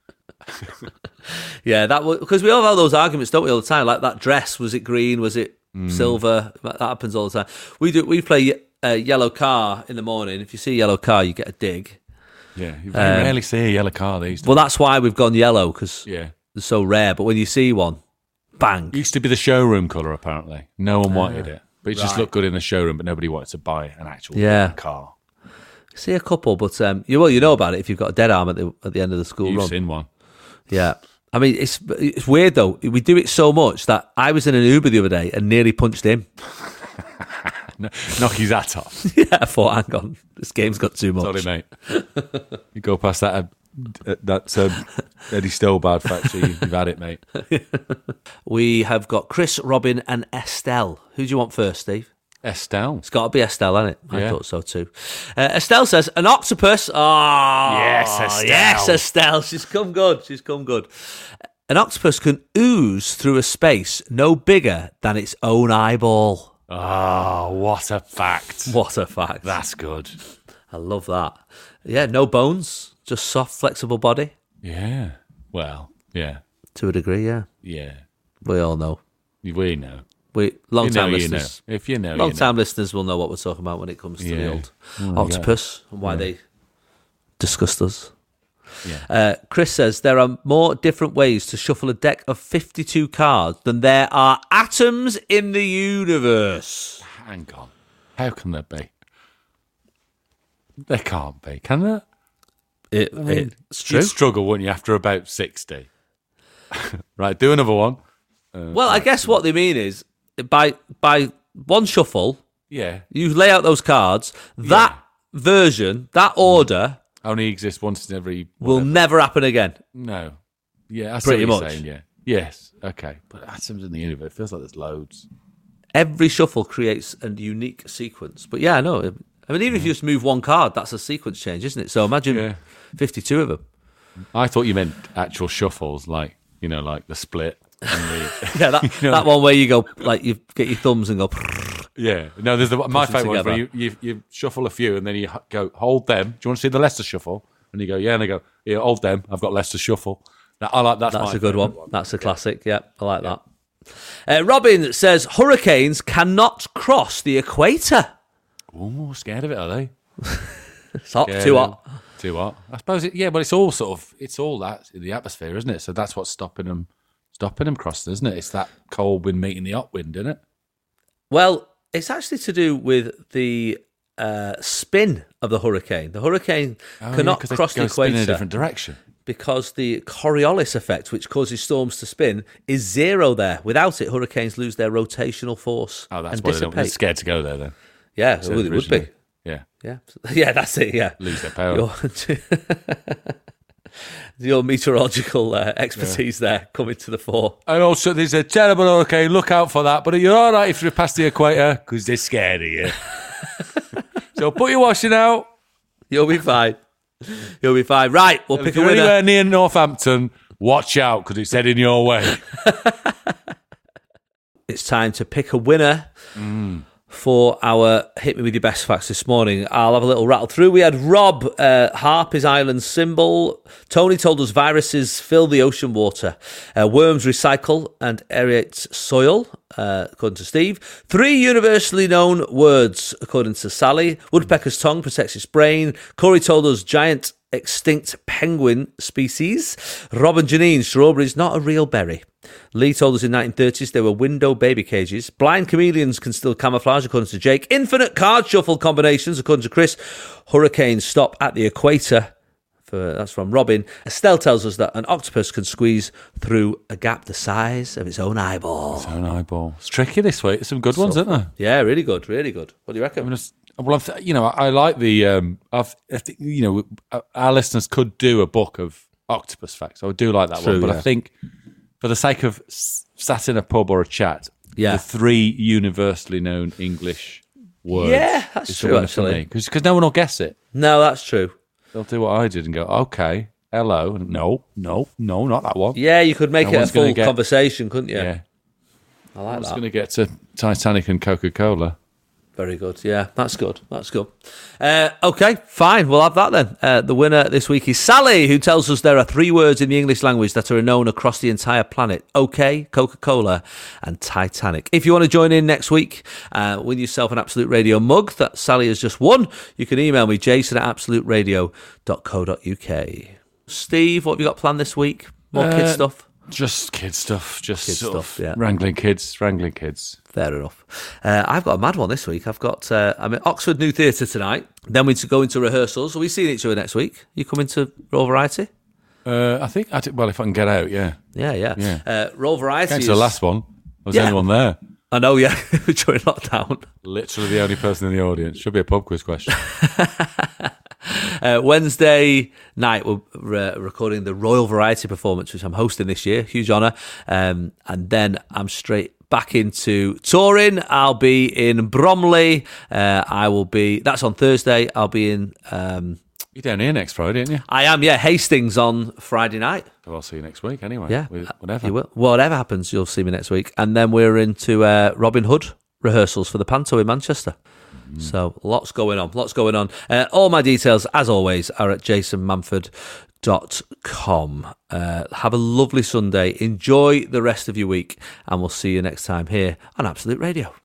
Yeah, that was because we all have those arguments, don't we, all the time? Like that dress, was it green? Was it mm. silver? That happens all the time. We do. We play a yellow car in the morning. If you see a yellow car, you get a dig. Yeah, you very um, rarely see a yellow car these days. Well, that's why we've gone yellow because yeah. they're so rare. But when you see one, bang! It used to be the showroom colour. Apparently, no one wanted uh, it, but it right. just looked good in the showroom. But nobody wanted to buy an actual yeah. car. See a couple, but um, you well, you know about it if you've got a dead arm at the at the end of the school You've run. seen one. Yeah. I mean, it's it's weird, though. We do it so much that I was in an Uber the other day and nearly punched him. Knock his hat off. Yeah, I thought, hang on, this game's got too much. Sorry, mate. You go past that, uh, that's um, Eddie Stillbad factory, you've had it, mate. We have got Chris, Robin and Estelle. Who do you want first, Steve? Estelle. It's got to be Estelle, hasn't it? I Yeah. thought so too. Uh, Estelle says, an octopus. Oh, Yes, Estelle. Yes, Estelle. She's come good. She's come good. An octopus can ooze through a space no bigger than its own eyeball. Oh, what a fact. What a fact. That's good. I love that. Yeah, no bones, just soft, flexible body. Yeah. Well, yeah. To a degree, yeah. Yeah. We all know. We know. We long You know, time you listeners. know. If you know, Long you know. time listeners will know what we're talking about when it comes to Yeah. the old Oh, octopus and why Yeah. they disgust us. Yeah. Uh, Chris says there are more different ways to shuffle a deck of fifty-two cards than there are atoms in the universe. Hang on. How can there be? There can't be, can there? It, I mean, it's true. You'd struggle, wouldn't you, after about sixty? Right, do another one. Uh, Well, I guess what they mean is by by one shuffle, Yeah. you lay out those cards. That version, that order, Only exists once in every... will whatever. never happen again. No. Yeah, that's Pretty what you're much. saying, yeah. Yes, okay. But atoms in the universe, it feels like there's loads. Every shuffle creates a unique sequence. But yeah, I know. I mean, even if you just move one card, that's a sequence change, isn't it? So imagine Yeah. fifty-two of them. I thought you meant actual shuffles, like, you know, like the split. And the, Yeah, that, You know- that one where you go, like, you get your thumbs and go, yeah. No, there's the my them favourite one where together. you, you, you shuffle a few and then you h- go, hold them. Do you want to see the Leicester shuffle? And you go, yeah. And they go, yeah, hold them. I've got Leicester shuffle. Now, I like that's, that's my a good favourite one. That's a classic. Yeah, I like that. Uh, Robin says hurricanes cannot cross the equator. Oh, scared of it, are they? It's hot, Scared too of- hot. Too hot. I suppose, it, yeah, but it's all sort of, it's all that in the atmosphere, isn't it? So that's what's stopping them, stopping them crossing, isn't it? It's that cold wind meeting the hot wind, isn't it? Well, it's actually to do with the uh, spin of the hurricane. The hurricane Oh, cannot yeah, 'cause they cross go the spin in a equator different direction. because the Coriolis effect, which causes storms to spin, is zero there. Without it, hurricanes lose their rotational force Oh, that's and why they don't, they're dissipate. scared to go there then. Yeah, So well, it would originally- be. Yeah. Yeah, yeah, that's it. Yeah, Lose their power. Your, your meteorological uh, expertise there coming to the fore. And also, there's a terrible hurricane. Look out for that. But you're all right if you're past the equator because they're scared of you. So put your washing out. You'll be fine. You'll be fine. Right, we'll If pick a you're winner. anywhere near Northampton, watch out because it's heading your way. It's time to pick a winner for our Hit Me With Your Best Facts this morning. I'll have a little rattle through. We had Rob, uh, Harp is island symbol. Tony told us viruses fill the ocean water. Uh, worms recycle and aerate soil, uh, according to Steve. Three universally known words, according to Sally. Woodpecker's tongue protects its brain. Corey told us giant extinct penguin species. Rob and Janine, strawberries not a real berry. Lee told us in nineteen thirties there were window baby cages. Blind chameleons can still camouflage, according to Jake. Infinite card shuffle combinations, according to Chris. Hurricanes stop at the equator. For, that's from Robin. Estelle tells us that an octopus can squeeze through a gap the size of its own eyeball. Its own eyeball. It's tricky this week. There's some good ones, isn't there? Yeah, really good, really good. What do you I reckon? mean, it's- well, I've, th- you know, I, I like the. Um, I've, I think, you know, uh, our listeners could do a book of octopus facts. I do like that True, one, but yeah. I think for the sake of s- sat in a pub or a chat, Yeah. the three universally known English words. Yeah, that's is the true, winner for actually. me. Because no one will guess it. No, that's true. They'll do what I did and go, okay, hello, and no, no, no, not that one. Yeah, you could make No it a one's gonna full get- conversation, couldn't you? Yeah, I I like was that. going to get to Titanic and Coca Cola. Very good. Yeah, that's good. That's good. Uh, okay, fine. We'll have that then. Uh, the winner this week is Sally, who tells us there are three words in the English language that are known across the entire planet. OK, Coca-Cola and Titanic. If you want to join in next week, uh, win yourself an Absolute Radio mug that Sally has just won, you can email me, jason at absolute radio dot co dot uk. Steve, what have you got planned this week? More Uh, kid stuff? Just kid stuff. Just Kid sort stuff, of yeah. wrangling kids, wrangling kids. Fair enough. Uh, I've got a mad one this week. I've got, uh, I'm at Oxford New Theatre tonight. Then we go into rehearsals. Are we seeing each other next week? You come into Roll Variety? Uh, I think, I d- well, if I can get out, yeah. Yeah, yeah. Yeah. Uh, Roll Variety Came is... to the last one. Was Yeah. anyone there? I know, yeah, during lockdown. Literally the only person in the audience. Should be a pub quiz question. Uh, Wednesday night, we're re- recording the Royal Variety performance, which I'm hosting this year. Huge honour. Um, and then I'm straight back into touring. I'll be in Bromley. Uh, I will be, that's on Thursday. I'll be in, um, You're down here next Friday, aren't you? I am, yeah, Hastings on Friday night. So I'll see you next week anyway. Yeah. With- Whatever. You will. Whatever happens, you'll see me next week. And then we're into uh, Robin Hood rehearsals for the Panto in Manchester. Mm. So lots going on, lots going on. Uh, all my details, as always, are at jason manford dot com. Uh, have a lovely Sunday. Enjoy the rest of your week. And we'll see you next time here on Absolute Radio.